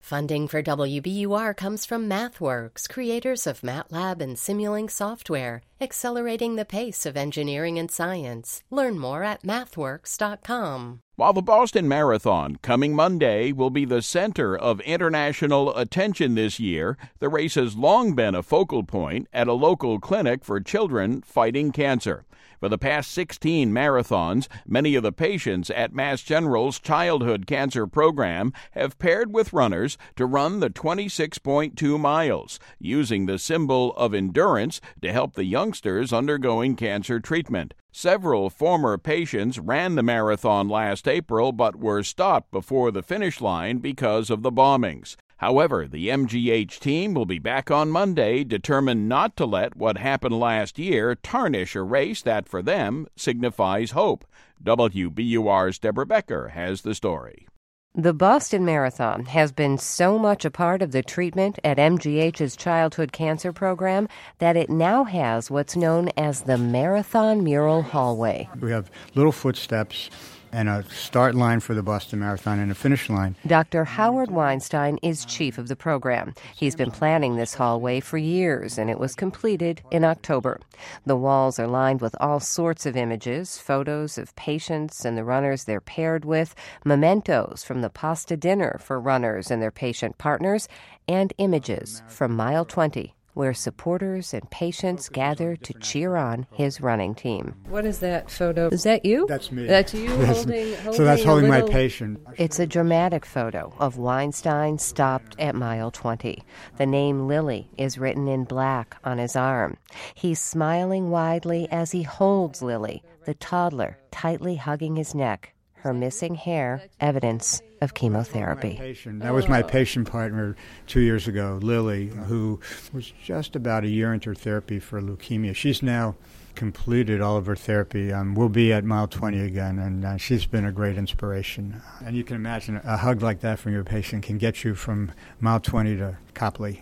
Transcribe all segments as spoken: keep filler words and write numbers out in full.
Funding for W B U R comes from MathWorks, creators of MATLAB and Simulink software, accelerating the pace of engineering and science. Learn more at mathworks dot com. While the Boston Marathon, coming Monday, will be the center of international attention this year, the race has long been a focal point at a local clinic for children fighting cancer. For the past sixteen marathons, many of the patients at Mass General's Childhood Cancer Program have paired with runners to run the twenty-six point two miles, using the symbol of endurance to help the youngsters undergoing cancer treatment. Several former patients ran the marathon last April but were stopped before the finish line because of the bombings. However, the M G H team will be back on Monday, determined not to let what happened last year tarnish a race that, for them, signifies hope. W B U R's Deborah Becker has the story. The Boston Marathon has been so much a part of the treatment at M G H's Childhood Cancer Program that it now has what's known as the Marathon Mural Hallway. We have little footsteps and a start line for the Boston Marathon and a finish line. Doctor Howard Weinstein is chief of the program. He's been planning this hallway for years, and it was completed in October. The walls are lined with all sorts of images, photos of patients and the runners they're paired with, mementos from the pasta dinner for runners and their patient partners, and images from Mile twenty, where supporters and patients gather to cheer on his running team. What is that photo? Is that you? That's me. That's you That's holding, me. holding So that's holding little... my patient. It's a dramatic photo of Weinstein stopped at mile twenty. The name Lily is written in black on his arm. He's smiling widely as he holds Lily, the toddler, tightly hugging his neck. Her missing hair, evidence of chemotherapy. That was my patient partner two years ago, Lily, who was just about a year into her therapy for leukemia. She's now completed all of her therapy. Um, we'll be at mile twenty again, and uh, she's been a great inspiration. And you can imagine a hug like that from your patient can get you from mile twenty to Copley.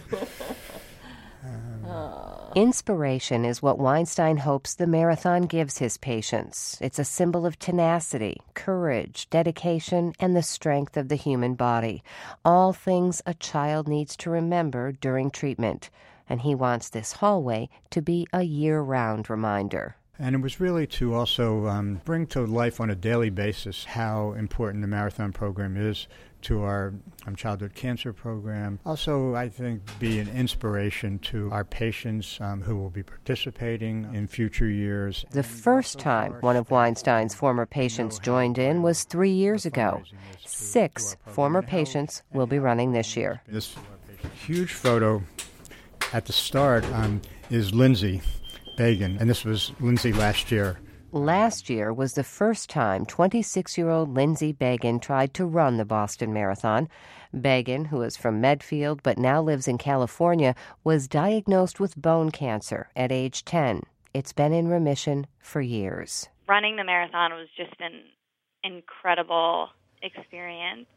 Inspiration is what Weinstein hopes the marathon gives his patients. It's a symbol of tenacity, courage, dedication, and the strength of the human body, all things a child needs to remember during treatment. And he wants this hallway to be a year-round reminder. And it was really to also um, bring to life on a daily basis how important the marathon program is to our um, childhood cancer program. Also, I think, be an inspiration to our patients um, who will be participating in future years. The first time one of Weinstein's former patients joined in was three years ago. Six former patients will be running this year. This huge photo at the start um, is Lindsay Bagan, and this was Lindsay last year. Last year was the first time twenty-six-year-old Lindsay Bagan tried to run the Boston Marathon. Bagan, who is from Medfield but now lives in California, was diagnosed with bone cancer at age ten. It's been in remission for years. Running the marathon was just an incredible experience.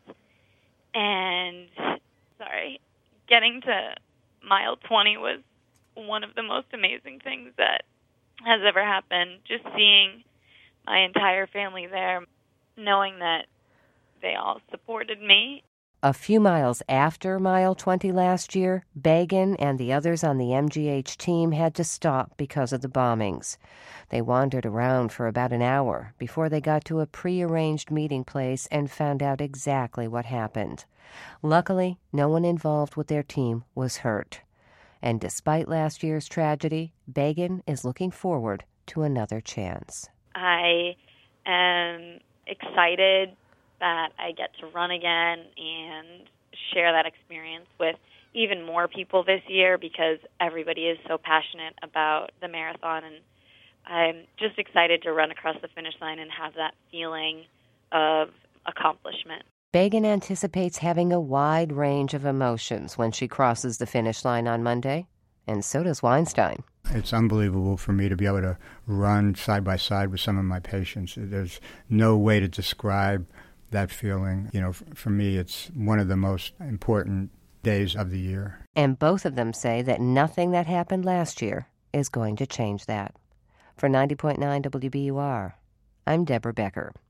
And, sorry, getting to mile twenty was one of the most amazing things that has ever happened. Just seeing my entire family there, knowing that they all supported me. A few miles after mile twenty last year, Bagan and the others on the M G H team had to stop because of the bombings. They wandered around for about an hour before they got to a prearranged meeting place and found out exactly what happened. Luckily, no one involved with their team was hurt. And despite last year's tragedy, Bagan is looking forward to another chance. I am excited that I get to run again and share that experience with even more people this year because everybody is so passionate about the marathon. And I'm just excited to run across the finish line and have that feeling of accomplishment. Bagan anticipates having a wide range of emotions when she crosses the finish line on Monday, and so does Weinstein. It's unbelievable for me to be able to run side by side with some of my patients. There's no way to describe that feeling. You know, for me, it's one of the most important days of the year. And both of them say that nothing that happened last year is going to change that. For ninety point nine W B U R, I'm Deborah Becker.